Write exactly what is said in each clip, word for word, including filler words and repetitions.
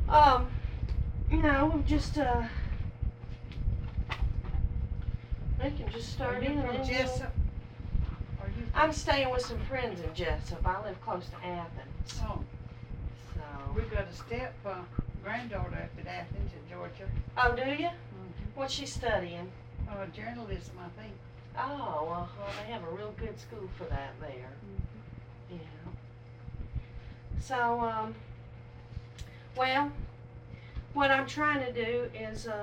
Um, you know, just uh, we can just start Are you in. from and Jessup? Are you from I'm staying with some friends in Jessup. I live close to Athens, Oh, so. we got a step uh, granddaughter up at Athens in Georgia. Oh, do you? Mm-hmm. What's she studying? Uh, journalism, I think. Oh, well, well, they have a real good school for that there. Mm-hmm. Yeah. So, um, well, what I'm trying to do is uh,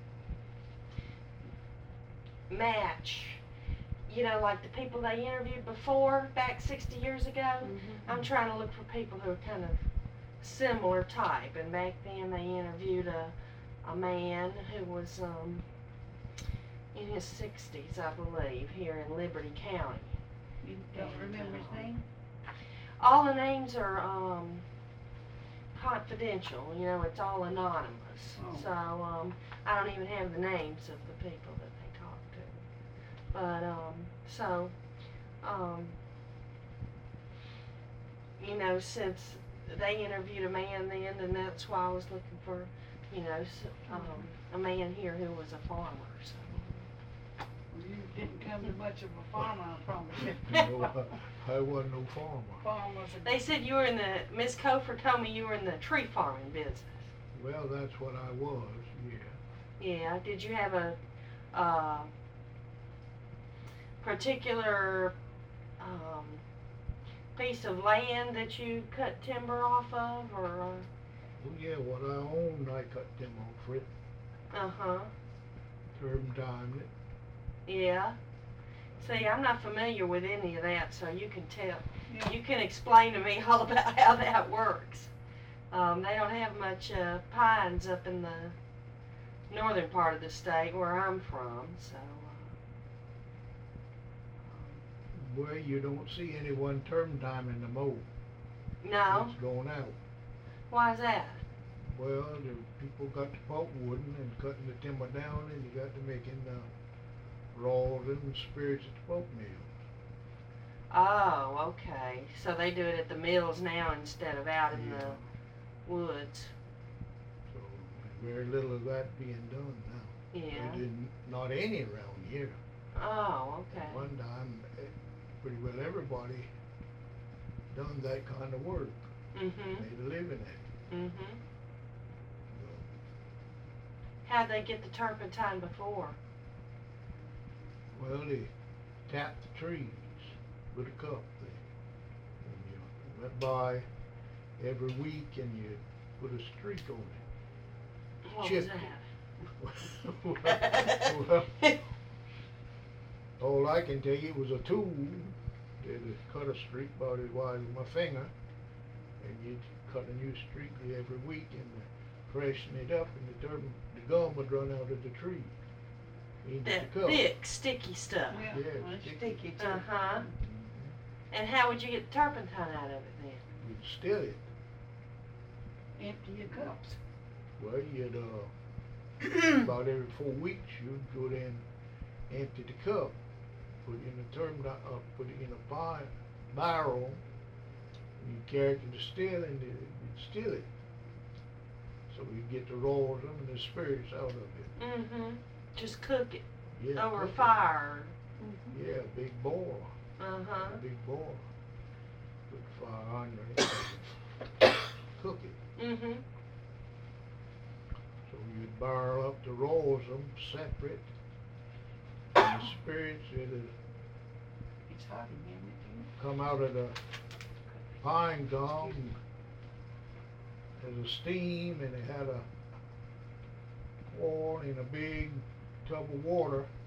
match, you know, like the people they interviewed before, back sixty years ago. Mm-hmm. I'm trying to look for people who are kind of similar type. And back then they interviewed a, a man who was um, in his sixties, I believe, here in Liberty County. You don't And, remember his um, name? All the names are um, confidential, you know, it's all anonymous. Oh. So um, I don't even have the names of the people that they talked to. But, um, so, um, you know, since they interviewed a man then, and that's why I was looking for, you know, s um, a man here who was a farmer. So. Well, you didn't come to much of a farmer, I promise you. No, I, I wasn't no farmer. Farm was a They said you were in the, Miss Cofer told me you were in the tree farming business. Well, that's what I was, yeah. Yeah, did you have a, uh, particular, um, piece of land that you cut timber off of, or, uh? Well, yeah, what I owned, I cut them off for it, Uh-huh, turpentine it. yeah. See, I'm not familiar with any of that, so you can tell, Yeah. you can explain to me all about how that works. Um, they don't have much, uh, pines up in the northern part of the state where I'm from, so, uh, Well, you don't see anyone turpentine in the mow. no, It's going out. why is that? Well, the people got to pulp wooding and cutting the timber down, and you got to making uh, raws and spirits at the pulp mill. Oh, okay, so they do it at the mills now instead of out in Yeah. the woods. So very little of that being done now. Yeah. They didn't, not any around here. Oh, okay. At one time, eh, pretty well everybody done that kind of work, Mm-hmm. made a living at it. Mm-hmm. How'd they get the turpentine before? Well, they tapped the trees with a cup thing. And you went by every week and you put a streak on it. What Chipped was it. that? well, well, all I can tell you, it was a tool that cut a streak about as wide as my finger, and you'd cut a new streak every week and freshen it up, and the, turb- the gum would run out of the tree into That the cup. thick, sticky stuff. Yeah, Yeah, well, it's sticky. sticky too. Uh-huh. Mhm. And how would you get the turpentine out of it then? You'd still it. Empty your cups. Well, you'd, uh, about every four weeks, you'd go there and empty the cup, put it in a term, uh, put it in a bar- barrel, and you carry it to the still, and you'd still it. So you get the rolls and the spirits out of it. Mm-hmm. Just cook it Yeah, over cook it. fire. Mm-hmm. Yeah, big boiler, Uh-huh. a big boiler. Put fire under it, cook it. Mm-hmm. So you'd barrel up the rolls, them separate, and the spirits it'd It's hot again, isn't come out of the pine gum as a steam, and it had a oil in a big tub of water,